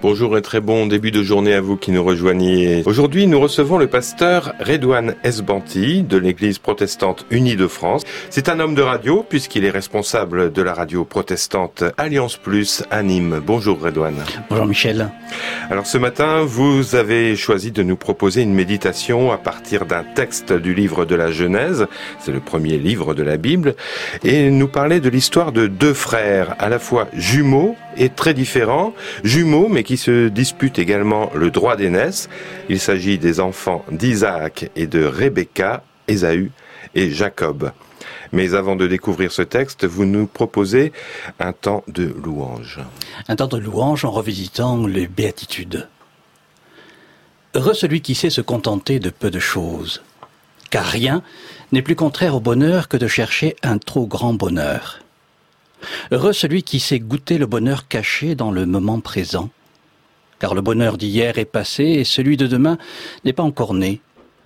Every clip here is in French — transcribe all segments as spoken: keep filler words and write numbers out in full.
Bonjour et très bon début de journée à vous qui nous rejoignez. Aujourd'hui, nous recevons le pasteur Redouane Esbanti de l'Église protestante unie de France. C'est un homme de radio puisqu'il est responsable de la radio protestante Alliance Plus à Nîmes. Bonjour Redouane. Bonjour Michel. Alors ce matin, vous avez choisi de nous proposer une méditation à partir d'un texte du livre de la Genèse. C'est le premier livre de la Bible. Et nous parler de l'histoire de deux frères, à la fois jumeaux et très différents, jumeaux mais qui se disputent également le droit d'aînesse. Il s'agit des enfants d'Isaac et de Rebecca, Ésaü et Jacob. Mais avant de découvrir ce texte, vous nous proposez un temps de louange. Un temps de louange en revisitant les béatitudes. Heureux celui qui sait se contenter de peu de choses, car rien n'est plus contraire au bonheur que de chercher un trop grand bonheur. Heureux celui qui sait goûter le bonheur caché dans le moment présent, car le bonheur d'hier est passé et celui de demain n'est pas encore né.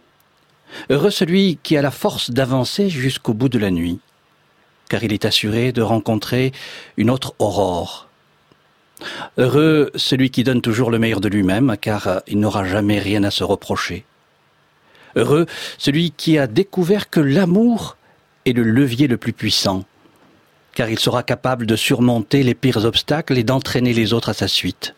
Heureux celui qui a la force d'avancer jusqu'au bout de la nuit, car il est assuré de rencontrer une autre aurore. Heureux celui qui donne toujours le meilleur de lui-même, car il n'aura jamais rien à se reprocher. Heureux celui qui a découvert que l'amour est le levier le plus puissant, car il sera capable de surmonter les pires obstacles et d'entraîner les autres à sa suite.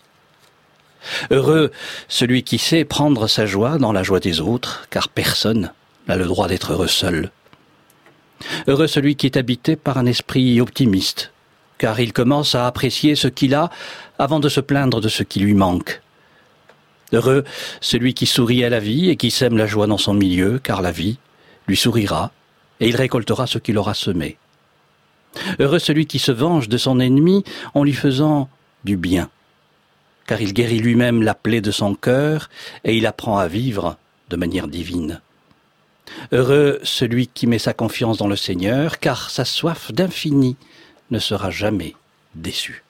Heureux celui qui sait prendre sa joie dans la joie des autres, car personne n'a le droit d'être heureux seul. Heureux celui qui est habité par un esprit optimiste, car il commence à apprécier ce qu'il a avant de se plaindre de ce qui lui manque. Heureux celui qui sourit à la vie et qui sème la joie dans son milieu, car la vie lui sourira et il récoltera ce qu'il aura semé. Heureux celui qui se venge de son ennemi en lui faisant du bien, car il guérit lui-même la plaie de son cœur et il apprend à vivre de manière divine. Heureux celui qui met sa confiance dans le Seigneur, car sa soif d'infini ne sera jamais déçue.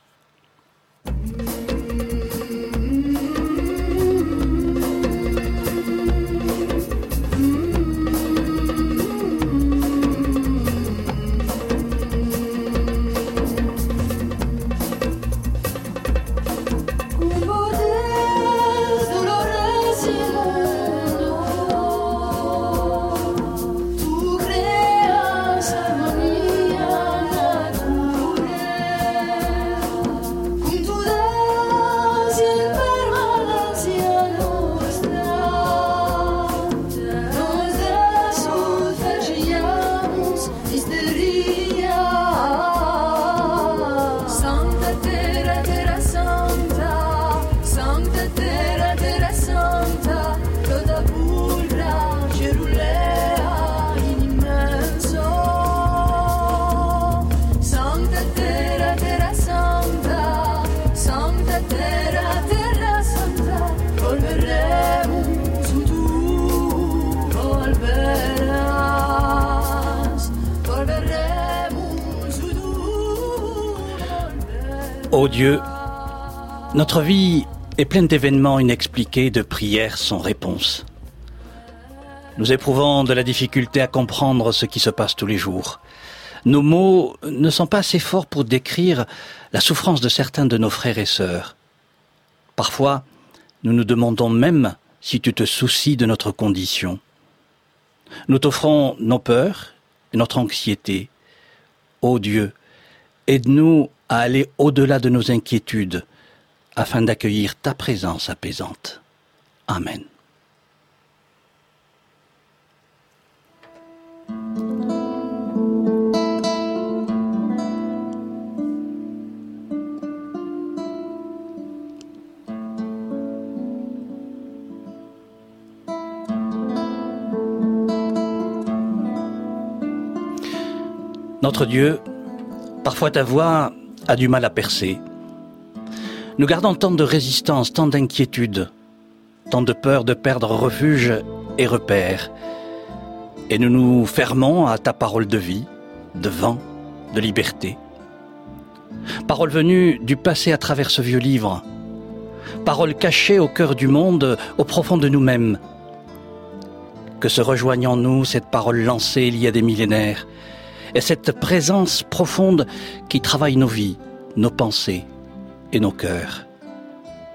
Ô Dieu, notre vie est pleine d'événements inexpliqués, de prières sans réponse. Nous éprouvons de la difficulté à comprendre ce qui se passe tous les jours. Nos mots ne sont pas assez forts pour décrire la souffrance de certains de nos frères et sœurs. Parfois, nous nous demandons même si tu te soucies de notre condition. Nous t'offrons nos peurs et notre anxiété. Ô Dieu, aide-nous à aller au-delà de nos inquiétudes, afin d'accueillir ta présence apaisante. Amen. Notre Dieu, parfois ta voix a du mal à percer. Nous gardons tant de résistance, tant d'inquiétude, tant de peur de perdre refuge et repère. Et nous nous fermons à ta parole de vie, de vent, de liberté. Parole venue du passé à travers ce vieux livre. Parole cachée au cœur du monde, au profond de nous-mêmes. Que se rejoigne en nous cette parole lancée il y a des millénaires, et cette présence profonde qui travaille nos vies, nos pensées et nos cœurs.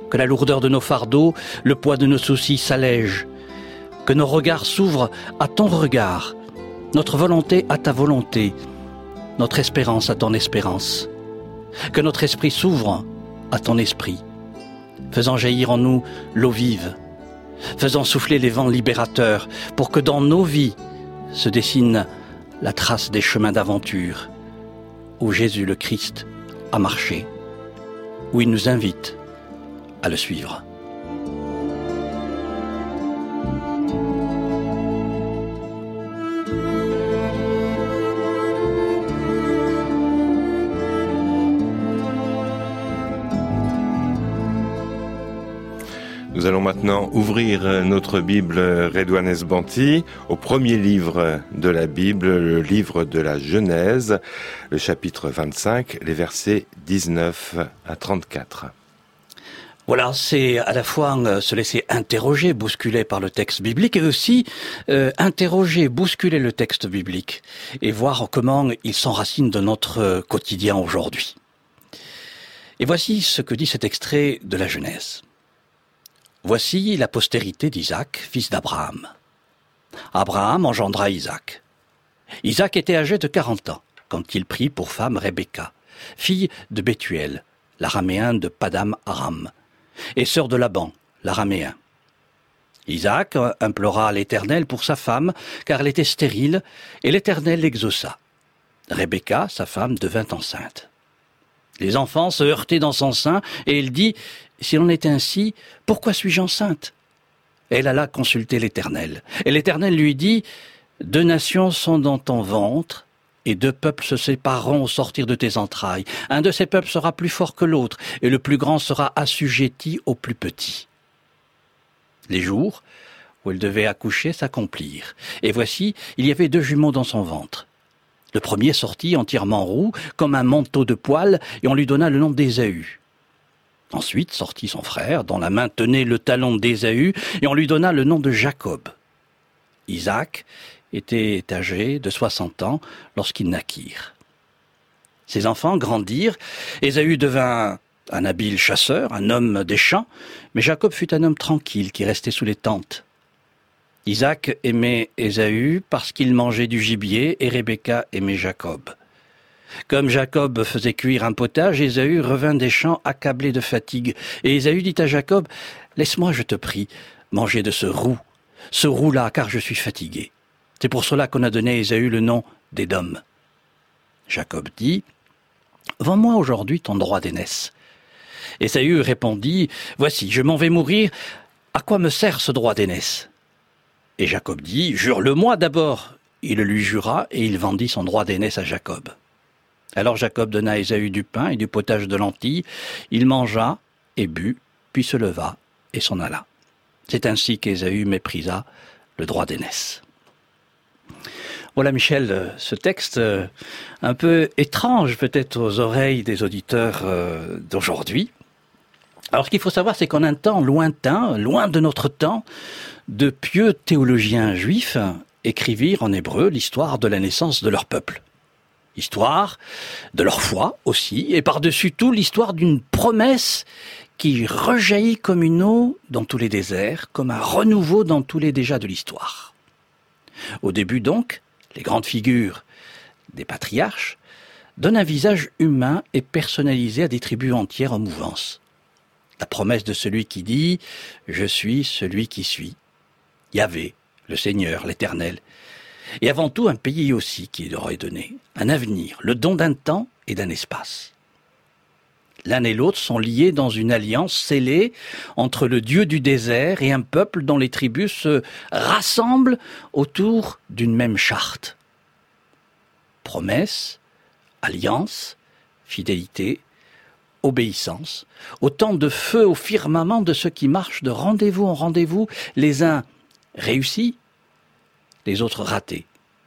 que la lourdeur de nos fardeaux, le poids de nos soucis s'allège, que nos regards s'ouvrent à ton regard, notre volonté à ta volonté, notre espérance à ton espérance, que notre esprit s'ouvre à ton esprit, faisant jaillir en nous l'eau vive, faisant souffler les vents libérateurs, pour que dans nos vies se dessine la trace des chemins d'aventure, où Jésus le Christ a marché, où il nous invite à le suivre. Nous allons maintenant ouvrir notre Bible Redouane Esbanti au premier livre de la Bible, le livre de la Genèse, le chapitre vingt-cinq, les versets dix-neuf à trente-quatre. Voilà, c'est à la fois euh, se laisser interroger, bousculer par le texte biblique, et aussi euh, interroger, bousculer le texte biblique, et voir comment il s'enracine de notre quotidien aujourd'hui. Et voici ce que dit cet extrait de la Genèse. Voici la postérité d'Isaac, fils d'Abraham. Abraham engendra Isaac. Isaac était âgé de quarante ans, quand il prit pour femme Rebecca, fille de Bethuel, l'araméen de Padam Aram, et sœur de Laban, l'araméen. Isaac implora l'Éternel pour sa femme, car elle était stérile, et l'Éternel l'exauça. Rebecca, sa femme, devint enceinte. Les enfants se heurtaient dans son sein, et il dit « S'il en est ainsi, pourquoi suis-je enceinte ?» Elle alla consulter l'Éternel. Et l'Éternel lui dit « Deux nations sont dans ton ventre, et deux peuples se sépareront au sortir de tes entrailles. Un de ces peuples sera plus fort que l'autre, et le plus grand sera assujetti au plus petit. » Les jours où elle devait accoucher s'accomplirent. Et voici, il y avait deux jumeaux dans son ventre. Le premier sortit entièrement roux, comme un manteau de poils, et on lui donna le nom d'Ésaü. Ensuite sortit son frère, dont la main tenait le talon d'Ésaü, et on lui donna le nom de Jacob. Isaac était âgé de soixante ans lorsqu'ils naquirent. Ses enfants grandirent, Ésaü devint un habile chasseur, un homme des champs, mais Jacob fut un homme tranquille qui restait sous les tentes. Isaac aimait Ésaü parce qu'il mangeait du gibier, et Rebecca aimait Jacob. Comme Jacob faisait cuire un potage, Ésaü revint des champs accablé de fatigue. Et Ésaü dit à Jacob, « Laisse-moi, je te prie, manger de ce roux, ce roux-là, car je suis fatigué. » C'est pour cela qu'on a donné à Ésaü le nom d'Édom. Jacob dit, « Vends-moi aujourd'hui ton droit d'aînesse. » Ésaü répondit, « Voici, je m'en vais mourir, à quoi me sert ce droit d'aînesse ?» Et Jacob dit, « Jure-le-moi d'abord. » Il le lui jura, et il vendit son droit d'aînesse à Jacob. Alors Jacob donna à Ésaü du pain et du potage de lentilles. Il mangea et but, puis se leva et s'en alla. C'est ainsi qu'Ésaü méprisa le droit d'aînesse. Voilà, Michel, ce texte un peu étrange peut-être aux oreilles des auditeurs d'aujourd'hui. Alors ce qu'il faut savoir, c'est qu'en un temps lointain, loin de notre temps, de pieux théologiens juifs écrivirent en hébreu l'histoire de la naissance de leur peuple. Histoire de leur foi aussi, et par-dessus tout l'histoire d'une promesse qui rejaillit comme une eau dans tous les déserts, comme un renouveau dans tous les déjà de l'histoire. Au début donc, les grandes figures des patriarches donnent un visage humain et personnalisé à des tribus entières en mouvance. La promesse de celui qui dit « Je suis celui qui suis », Yahvé, le Seigneur, l'Éternel, et avant tout un pays aussi qui leur est donné, un avenir, le don d'un temps et d'un espace. L'un et l'autre sont liés dans une alliance scellée entre le Dieu du désert et un peuple dont les tribus se rassemblent autour d'une même charte. Promesse, alliance, fidélité, obéissance, autant de feux au firmament de ceux qui marchent de rendez-vous en rendez-vous, les uns réussis, les autres ratés.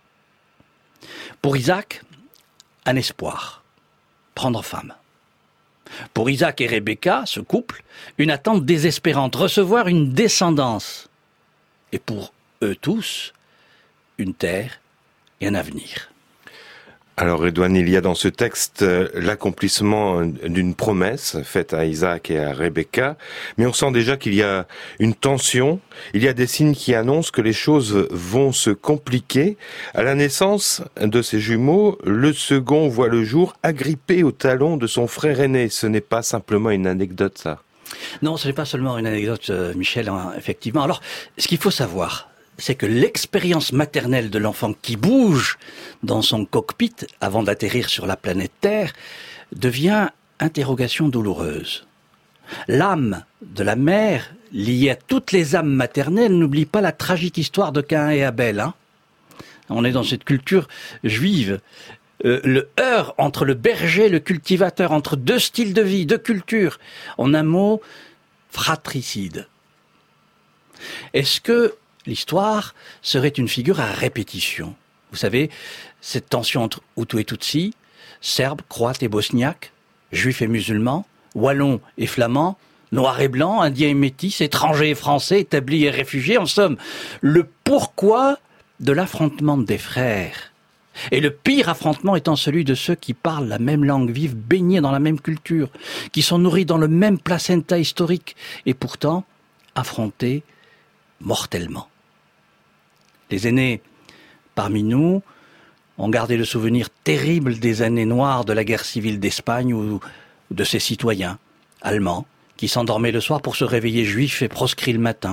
Pour Isaac, un espoir, prendre femme. Pour Isaac et Rebecca, ce couple, une attente désespérante, recevoir une descendance. Et pour eux tous, une terre et un avenir. Alors Redouane, il y a dans ce texte l'accomplissement d'une promesse faite à Isaac et à Rebecca, mais on sent déjà qu'il y a une tension, il y a des signes qui annoncent que les choses vont se compliquer. À la naissance de ces jumeaux, le second voit le jour agrippé au talon de son frère aîné. Ce n'est pas simplement une anecdote, ça. Non, ce n'est pas seulement une anecdote, Michel, hein, effectivement. Alors, ce qu'il faut savoir, c'est que l'expérience maternelle de l'enfant qui bouge dans son cockpit avant d'atterrir sur la planète Terre devient interrogation douloureuse. L'âme de la mère, liée à toutes les âmes maternelles, n'oublie pas la tragique histoire de Caïn et Abel. Hein. On est dans cette culture juive. Euh, le heurt entre le berger et le cultivateur, entre deux styles de vie, deux cultures. En un mot, fratricide. Est-ce que l'histoire serait une figure à répétition? Vous savez, cette tension entre Hutu et Tutsi, Serbes, Croates et Bosniaques, Juifs et musulmans, Wallons et Flamands, Noirs et Blancs, Indiens et Métis, étrangers et Français, établis et réfugiés, en somme, le pourquoi de l'affrontement des frères. Et le pire affrontement étant celui de ceux qui parlent la même langue vive, baignés dans la même culture, qui sont nourris dans le même placenta historique, et pourtant affrontés mortellement. Les aînés parmi nous ont gardé le souvenir terrible des années noires de la guerre civile d'Espagne ou de ses citoyens allemands qui s'endormaient le soir pour se réveiller juifs et proscrits le matin.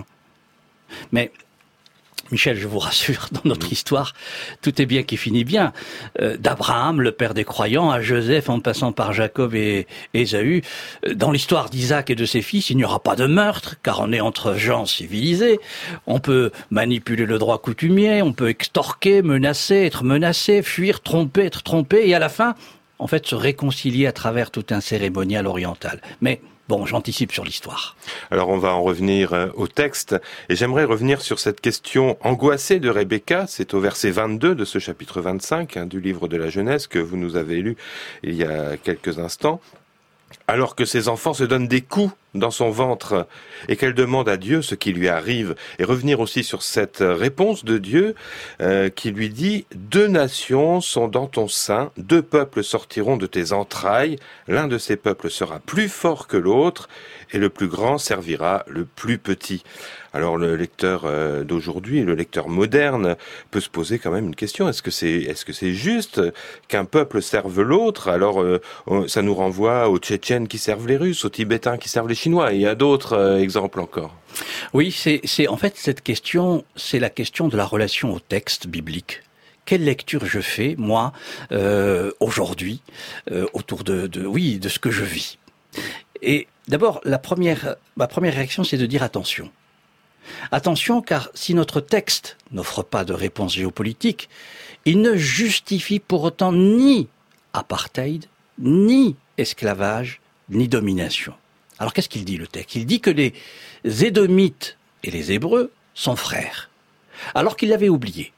Mais Michel, je vous rassure, dans notre histoire, tout est bien qui finit bien. Euh, D'Abraham, le père des croyants, à Joseph, en passant par Jacob et Ésaü, dans l'histoire d'Isaac et de ses fils, il n'y aura pas de meurtre, car on est entre gens civilisés. On peut manipuler le droit coutumier, on peut extorquer, menacer, être menacé, fuir, tromper, être trompé, et à la fin, en fait, se réconcilier à travers tout un cérémonial oriental. Mais bon, j'anticipe sur l'histoire. Alors on va en revenir au texte, et j'aimerais revenir sur cette question angoissée de Rebecca. C'est au verset vingt-deux de ce chapitre vingt-cinq hein, du livre de la Genèse que vous nous avez lu il y a quelques instants. Alors que ses enfants se donnent des coups dans son ventre et qu'elle demande à Dieu ce qui lui arrive, et revenir aussi sur cette réponse de Dieu euh, qui lui dit « Deux nations sont dans ton sein, deux peuples sortiront de tes entrailles, l'un de ces peuples sera plus fort que l'autre et le plus grand servira le plus petit ». Alors le lecteur euh, d'aujourd'hui, le lecteur moderne peut se poser quand même une question, est-ce que c'est est-ce que c'est juste qu'un peuple serve l'autre? Alors euh, ça nous renvoie aux Tchétchènes qui servent les Russes, aux Tibétains qui servent les Chinois, et il y a d'autres euh, exemples encore. Oui, c'est c'est en fait cette question, c'est la question de la relation au texte biblique. Quelle lecture je fais, moi, euh, aujourd'hui, euh, autour de, de oui, de ce que je vis. Et d'abord, la première ma première réaction, c'est de dire attention. Attention, car si notre texte n'offre pas de réponse géopolitique, il ne justifie pour autant ni apartheid, ni esclavage, ni domination. Alors qu'est-ce qu'il dit le texte? Il dit que les Édomites et les Hébreux sont frères, alors qu'il l'avait oublié.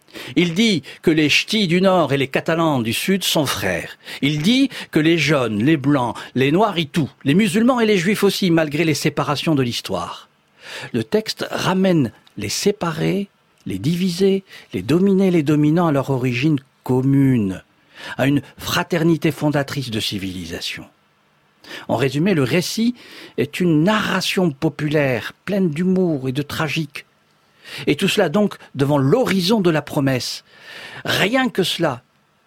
Il dit que les Ch'tis du Nord et les Catalans du Sud sont frères. Il dit que les jaunes, les blancs, les noirs et tout, les musulmans et les juifs aussi, malgré les séparations de l'histoire. Le texte ramène les séparés, les divisés, les dominés, les dominants à leur origine commune, à une fraternité fondatrice de civilisation. En résumé, le récit est une narration populaire, pleine d'humour et de tragique. Et tout cela donc devant l'horizon de la promesse. Rien que cela.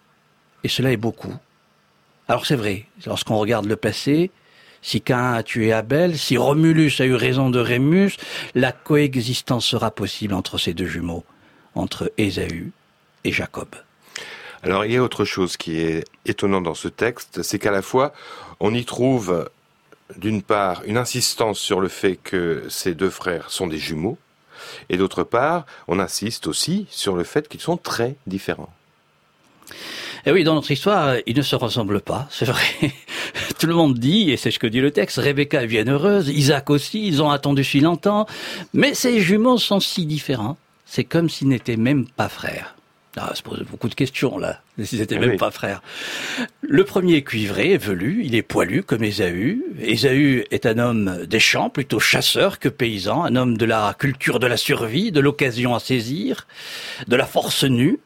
Et cela est beaucoup. Alors c'est vrai, lorsqu'on regarde le passé, si Caïn a tué Abel, si Romulus a eu raison de Rémus, la coexistence sera possible entre ces deux jumeaux, entre Ésaü et Jacob. Alors il y a autre chose qui est étonnant dans ce texte, c'est qu'à la fois on y trouve d'une part une insistance sur le fait que ces deux frères sont des jumeaux, et d'autre part on insiste aussi sur le fait qu'ils sont très différents. Et oui, dans notre histoire, ils ne se ressemblent pas, c'est vrai. Tout le monde dit, et c'est ce que dit le texte, Rebecca est bienheureuse, Isaac aussi, ils ont attendu si longtemps, mais ces jumeaux sont si différents, c'est comme s'ils n'étaient même pas frères. Ah, ça se pose beaucoup de questions, là, s'ils n'étaient même oui. pas frères. Le premier est cuivré, velu, il est poilu comme Ésaü. Ésaü est un homme des champs, plutôt chasseur que paysan, un homme de la culture de la survie, de l'occasion à saisir, de la force nue,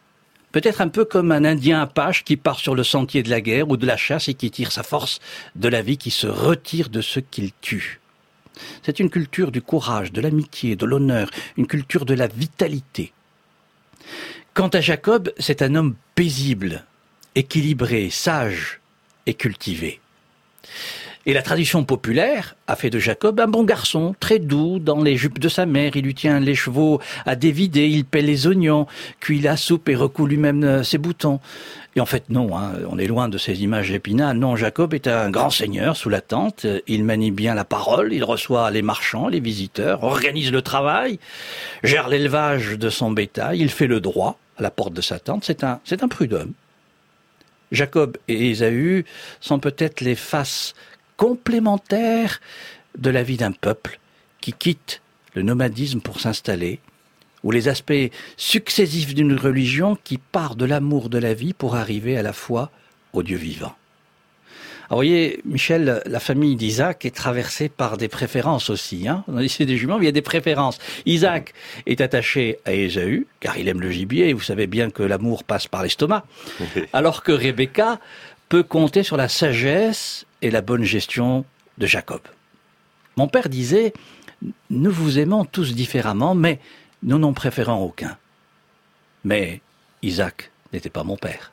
Peut-être un peu comme un Indien apache qui part sur le sentier de la guerre ou de la chasse et qui tire sa force de la vie, qui se retire de ce qu'il tue. C'est une culture du courage, de l'amitié, de l'honneur, une culture de la vitalité. Quant à Jacob, c'est un homme paisible, équilibré, sage et cultivé. Et la tradition populaire a fait de Jacob un bon garçon, très doux dans les jupes de sa mère. Il lui tient les chevaux à dévider, il pèle les oignons, cuit la soupe et recoue lui-même ses boutons. Et en fait, non, hein, on est loin de ces images d'Épinal. Non, Jacob est un grand seigneur sous la tente. Il manie bien la parole, il reçoit les marchands, les visiteurs, organise le travail, gère l'élevage de son bétail, il fait le droit à la porte de sa tente. C'est un, c'est un prud'homme. Jacob et Ésaü sont peut-être les faces complémentaires de la vie d'un peuple qui quitte le nomadisme pour s'installer, ou les aspects successifs d'une religion qui part de l'amour de la vie pour arriver à la foi au Dieu vivant. Alors, vous voyez, Michel, la famille d'Isaac est traversée par des préférences aussi. Hein. On a ici des juments, mais il y a des préférences. Isaac est attaché à Ésaü, car il aime le gibier, et vous savez bien que l'amour passe par l'estomac, alors que Rebecca peut compter sur la sagesse et la bonne gestion de Jacob. Mon père disait, nous vous aimons tous différemment, mais nous n'en préférons aucun. Mais Isaac n'était pas mon père.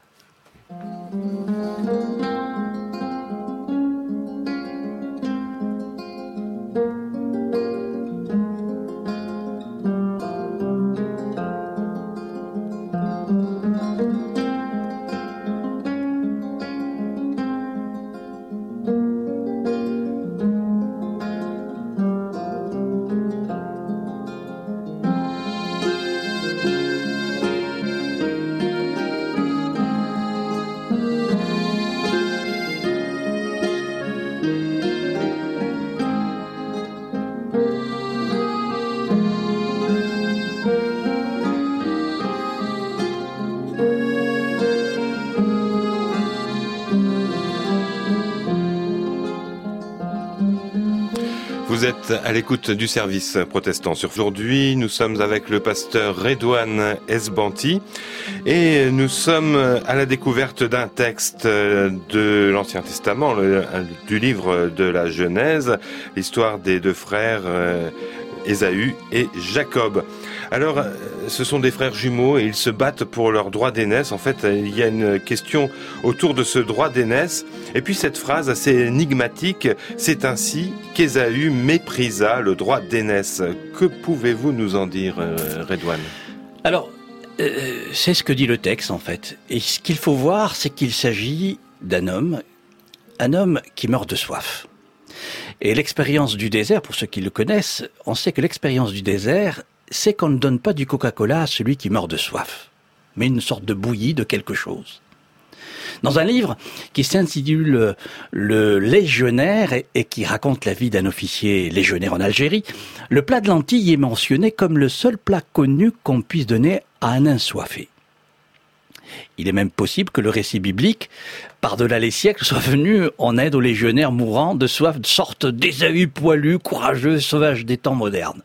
Vous êtes à l'écoute du service protestant. Sur aujourd'hui, nous sommes avec le pasteur Redouane Esbanti et nous sommes à la découverte d'un texte de l'Ancien Testament, le, du livre de la Genèse, l'histoire des deux frères Ésaü et Jacob. Alors, ce sont des frères jumeaux et ils se battent pour leur droit d'aînesse. En fait, il y a une question autour de ce droit d'aînesse. Et puis cette phrase assez énigmatique, c'est ainsi qu'Ésaü méprisa le droit d'aînesse. Que pouvez-vous nous en dire, Redouane ? Alors, euh, c'est ce que dit le texte en fait. Et ce qu'il faut voir, c'est qu'il s'agit d'un homme, un homme qui meurt de soif. Et l'expérience du désert, pour ceux qui le connaissent, on sait que l'expérience du désert, c'est qu'on ne donne pas du Coca-Cola à celui qui meurt de soif, mais une sorte de bouillie de quelque chose. Dans un livre qui s'intitule Le Légionnaire et, et qui raconte la vie d'un officier légionnaire en Algérie, le plat de lentilles est mentionné comme le seul plat connu qu'on puisse donner à un assoiffé. Il est même possible que le récit biblique, par-delà les siècles, soit venu en aide aux légionnaires mourants de soif, de sorte d'Ésaü poilu, courageux, sauvage des temps modernes.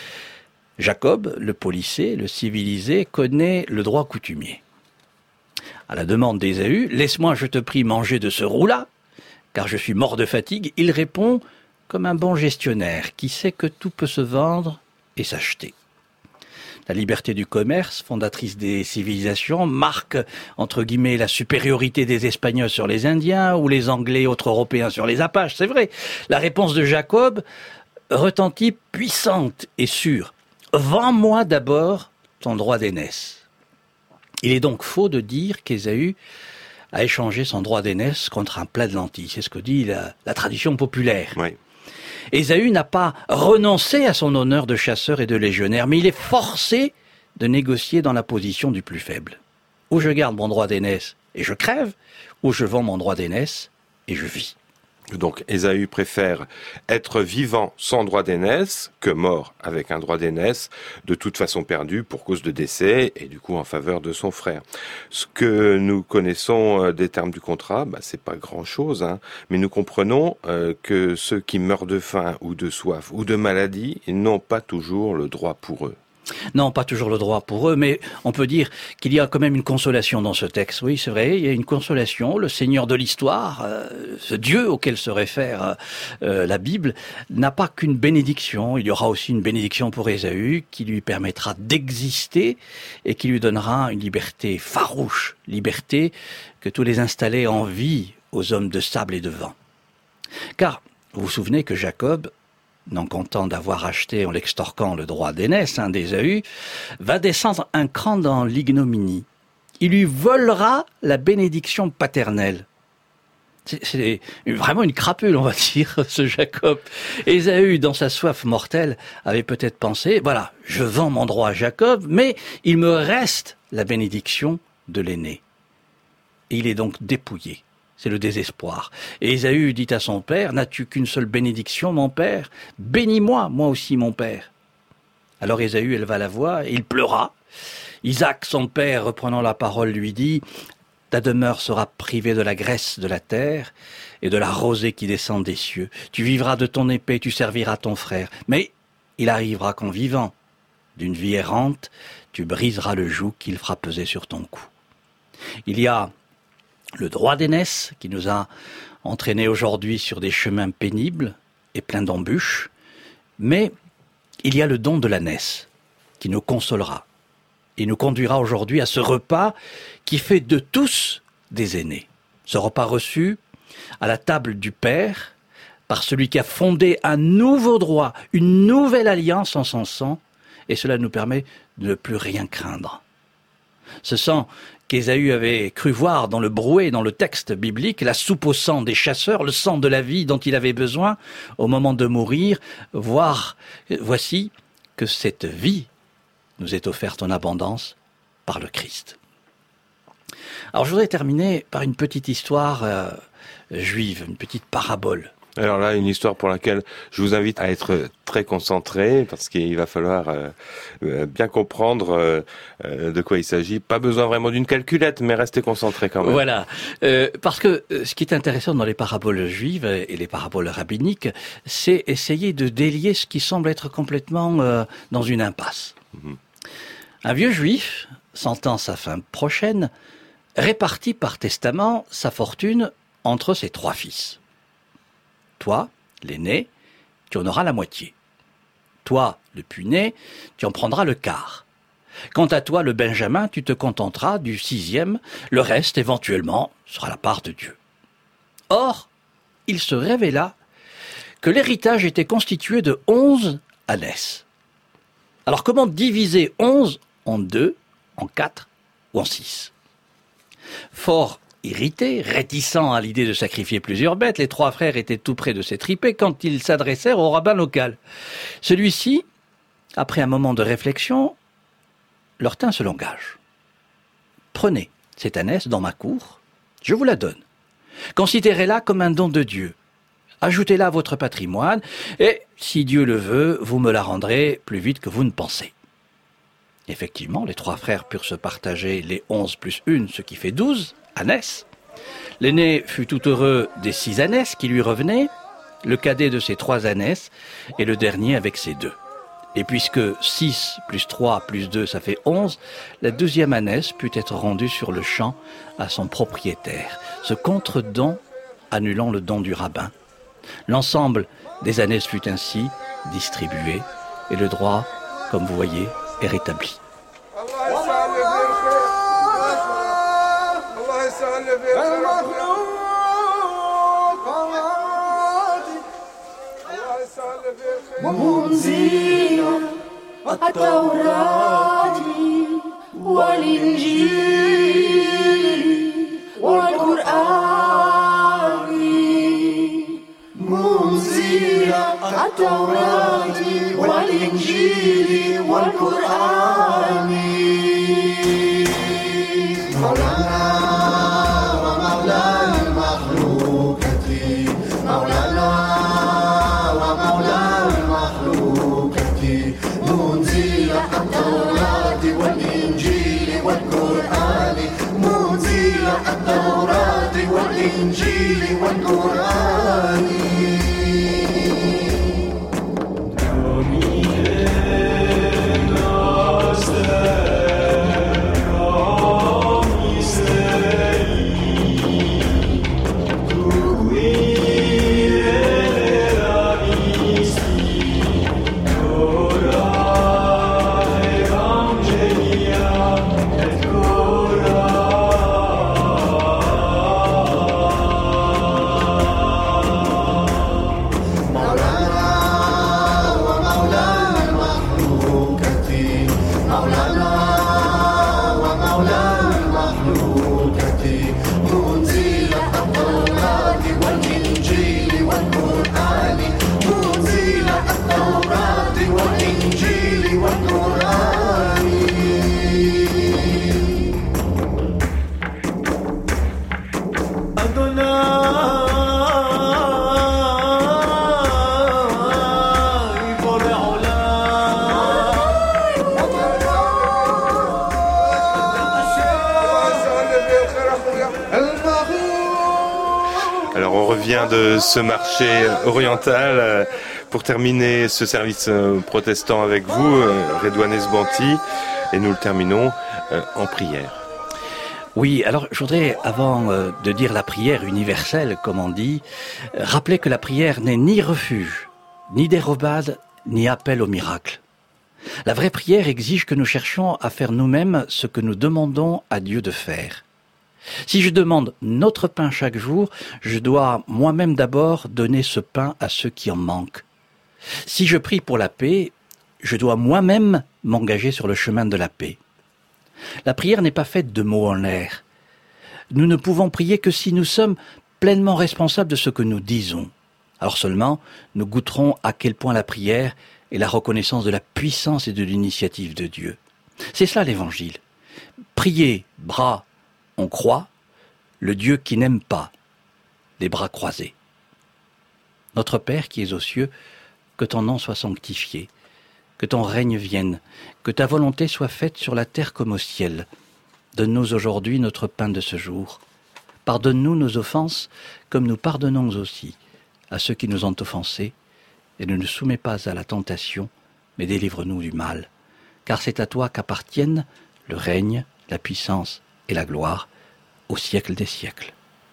Jacob, le policé, le civilisé, connaît le droit coutumier. À la demande d'Ésaü, « Laisse-moi, je te prie, manger de ce roux-là, car je suis mort de fatigue », il répond comme un bon gestionnaire qui sait que tout peut se vendre et s'acheter. La liberté du commerce, fondatrice des civilisations, marque, entre guillemets, la supériorité des Espagnols sur les Indiens ou les Anglais et autres Européens sur les Apaches, c'est vrai. La réponse de Jacob retentit puissante et sûre. « Vends-moi d'abord ton droit d'aînesse ». Il est donc faux de dire qu'Ésaü a échangé son droit d'aînesse contre un plat de lentilles. C'est ce que dit la, la tradition populaire. Oui. Ésaü n'a pas renoncé à son honneur de chasseur et de légionnaire, mais il est forcé de négocier dans la position du plus faible. Ou je garde mon droit d'aînesse et je crève, ou je vends mon droit d'aînesse et je vis. Donc Ésaü préfère être vivant sans droit d'aînesse que mort avec un droit d'aînesse, de toute façon perdu pour cause de décès et du coup en faveur de son frère. Ce que nous connaissons des termes du contrat, bah, c'est pas grand-chose, hein, mais nous comprenons euh, que ceux qui meurent de faim ou de soif ou de maladie n'ont pas toujours le droit pour eux. Non, pas toujours le droit pour eux, mais on peut dire qu'il y a quand même une consolation dans ce texte. Oui, c'est vrai, il y a une consolation. Le Seigneur de l'histoire, euh, ce Dieu auquel se réfère euh, la Bible, n'a pas qu'une bénédiction. Il y aura aussi une bénédiction pour Ésaü qui lui permettra d'exister et qui lui donnera une liberté farouche, liberté que tous les installés envient aux hommes de sable et de vent. Car vous vous souvenez que Jacob, non content d'avoir acheté en l'extorquant le droit d'aînesse hein, d'Ésaü, va descendre un cran dans l'ignominie. Il lui volera la bénédiction paternelle. C'est, c'est vraiment une crapule, on va dire, ce Jacob. Ésaü, dans sa soif mortelle, avait peut-être pensé, voilà, je vends mon droit à Jacob, mais il me reste la bénédiction de l'aîné. Et il est donc dépouillé. C'est le désespoir. Et Ésaü dit à son père, « N'as-tu qu'une seule bénédiction, mon père ? Bénis-moi, moi aussi, mon père. » Alors Ésaü éleva la voix et il pleura. Isaac, son père, reprenant la parole, lui dit, « Ta demeure sera privée de la graisse de la terre et de la rosée qui descend des cieux. Tu vivras de ton épée, tu serviras ton frère. Mais il arrivera qu'en vivant d'une vie errante, tu briseras le joug qu'il fera peser sur ton cou. » Il y a le droit d'aînesse qui nous a entraînés aujourd'hui sur des chemins pénibles et pleins d'embûches, mais il y a le don de l'ânesse qui nous consolera et nous conduira aujourd'hui à ce repas qui fait de tous des aînés. Ce repas reçu à la table du Père par celui qui a fondé un nouveau droit, une nouvelle alliance en son sang, et cela nous permet de ne plus rien craindre. Ce sang qu'Ésaü avait cru voir dans le brouet, dans le texte biblique, la soupe au sang des chasseurs, le sang de la vie dont il avait besoin au moment de mourir, voir, voici que cette vie nous est offerte en abondance par le Christ. Alors je voudrais terminer par une petite histoire euh, juive, une petite parabole. Alors là, une histoire pour laquelle je vous invite à être très concentré, parce qu'il va falloir euh, bien comprendre euh, de quoi il s'agit. Pas besoin vraiment d'une calculette, mais restez concentré quand même. Voilà, euh, parce que ce qui est intéressant dans les paraboles juives et les paraboles rabbiniques, c'est essayer de délier ce qui semble être complètement euh, dans une impasse. Mmh. Un vieux juif, sentant sa fin prochaine, répartit par testament sa fortune entre ses trois fils. Toi, l'aîné, tu en auras la moitié. Toi, le puîné, tu en prendras le quart. Quant à toi, le benjamin, tu te contenteras du sixième, le reste, éventuellement, sera la part de Dieu. Or, il se révéla que l'héritage était constitué de onze ânesses. Alors comment diviser onze en deux, en quatre ou en six ? Fort irrités, réticents à l'idée de sacrifier plusieurs bêtes, les trois frères étaient tout près de s'étriper quand ils s'adressèrent au rabbin local. Celui-ci, après un moment de réflexion, leur tint ce langage. « Prenez cette ânesse dans ma cour, je vous la donne. Considérez-la comme un don de Dieu. Ajoutez-la à votre patrimoine, et si Dieu le veut, vous me la rendrez plus vite que vous ne pensez. » Effectivement, les trois frères purent se partager les onze plus une, ce qui fait douze ânesses. L'aîné fut tout heureux des six ânesses qui lui revenaient, le cadet de ses trois ânesses et le dernier avec ses deux. Et puisque six plus trois plus deux, ça fait onze, la deuxième ânesse put être rendue sur le champ à son propriétaire, ce contre-don annulant le don du rabbin. L'ensemble des ânesses fut ainsi distribué et le droit, comme vous voyez, est rétabli. منزل التوراة والإنجيل والقرآن منزل التوراة والإنجيل والقرآن مولانا ومولى المخلوقات مولانا ومولى المخلوقات منزل التوراة والإنجيل والقرآن منزل التوراة والإنجيل والقرآن Domine on revient de ce marché oriental pour terminer ce service protestant avec vous, Redouane Esbanti, et nous le terminons en prière. Oui, alors je voudrais, avant de dire la prière universelle, comme on dit, rappeler que la prière n'est ni refuge, ni dérobade, ni appel au miracle. La vraie prière exige que nous cherchions à faire nous-mêmes ce que nous demandons à Dieu de faire. Si je demande notre pain chaque jour, je dois moi-même d'abord donner ce pain à ceux qui en manquent. Si je prie pour la paix, je dois moi-même m'engager sur le chemin de la paix. La prière n'est pas faite de mots en l'air. Nous ne pouvons prier que si nous sommes pleinement responsables de ce que nous disons. Alors seulement, nous goûterons à quel point la prière est la reconnaissance de la puissance et de l'initiative de Dieu. C'est cela l'Évangile. Prier, bras, on croit, le Dieu qui n'aime pas, les bras croisés. Notre Père qui es aux cieux, que ton nom soit sanctifié, que ton règne vienne, que ta volonté soit faite sur la terre comme au ciel. Donne-nous aujourd'hui notre pain de ce jour. Pardonne-nous nos offenses, comme nous pardonnons aussi à ceux qui nous ont offensés, et ne nous soumets pas à la tentation, mais délivre-nous du mal. Car c'est à toi qu'appartiennent le règne, la puissance et la gloire au siècle des siècles.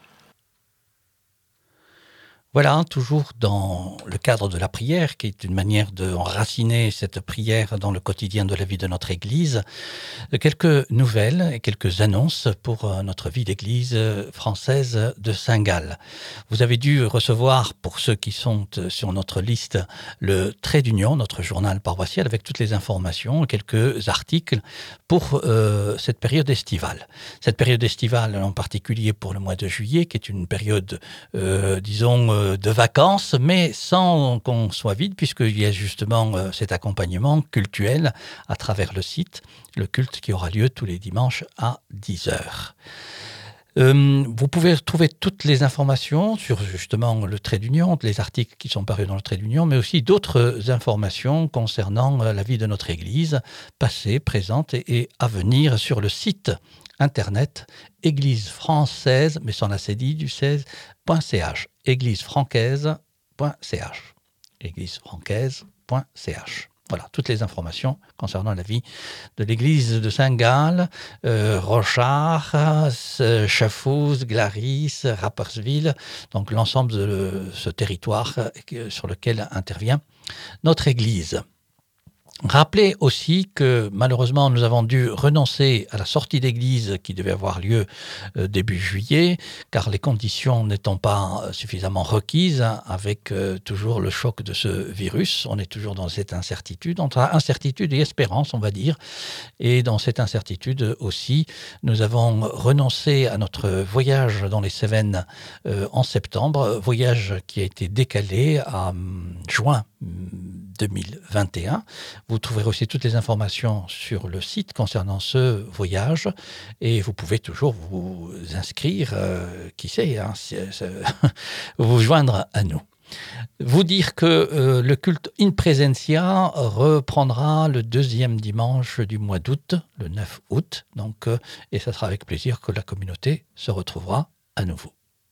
Voilà, toujours dans le cadre de la prière, qui est une manière d'enraciner cette prière dans le quotidien de la vie de notre Église, quelques nouvelles et quelques annonces pour notre vie d'Église française de Saint-Gall. Vous avez dû recevoir, pour ceux qui sont sur notre liste, le Trait d'Union, notre journal paroissial, avec toutes les informations, quelques articles pour euh, cette période estivale. Cette période estivale, en particulier pour le mois de juillet, qui est une période, euh, disons, euh, de vacances, mais sans qu'on soit vide, puisqu'il y a justement euh, cet accompagnement cultuel à travers le site, le culte qui aura lieu tous les dimanches à dix heures. Euh, vous pouvez retrouver toutes les informations sur justement le Trait d'Union, les articles qui sont parus dans le Trait d'Union, mais aussi d'autres informations concernant la vie de notre Église, passée, présente et, et à venir sur le site internet église française, mais sans la cédille du seize point c h, église francaise point c h, église francaise point c h. Voilà, toutes les informations concernant la vie de l'église de Saint-Gall, euh, Rochard, euh, Chafouz, Glaris, Rapperswil, donc l'ensemble de ce territoire sur lequel intervient notre église. Rappelez aussi que malheureusement nous avons dû renoncer à la sortie d'église qui devait avoir lieu euh, début juillet, car les conditions n'étant pas suffisamment requises, hein, avec euh, toujours le choc de ce virus. On est toujours dans cette incertitude, entre incertitude et espérance, on va dire. Et dans cette incertitude aussi, nous avons renoncé à notre voyage dans les Cévennes euh, en septembre, voyage qui a été décalé à hum, juin deux mille vingt et un. Vous trouverez aussi toutes les informations sur le site concernant ce voyage et vous pouvez toujours vous inscrire, euh, qui sait, hein, c'est, c'est, vous joindre à nous. Vous dire que euh, le culte in presentia reprendra le deuxième dimanche du mois d'août, le neuf août, donc, euh, et ça sera avec plaisir que la communauté se retrouvera à nouveau.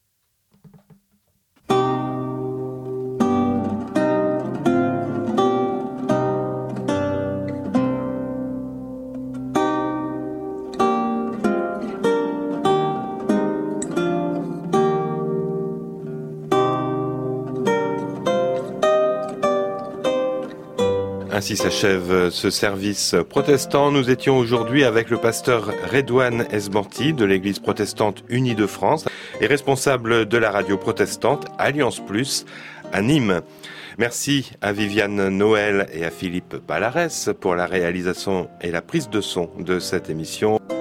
Ainsi s'achève ce service protestant. Nous étions aujourd'hui avec le pasteur Redouane Esbanti de l'Église protestante unie de France et responsable de la radio protestante Alliance Plus à Nîmes. Merci à Viviane Noël et à Philippe Balarès pour la réalisation et la prise de son de cette émission.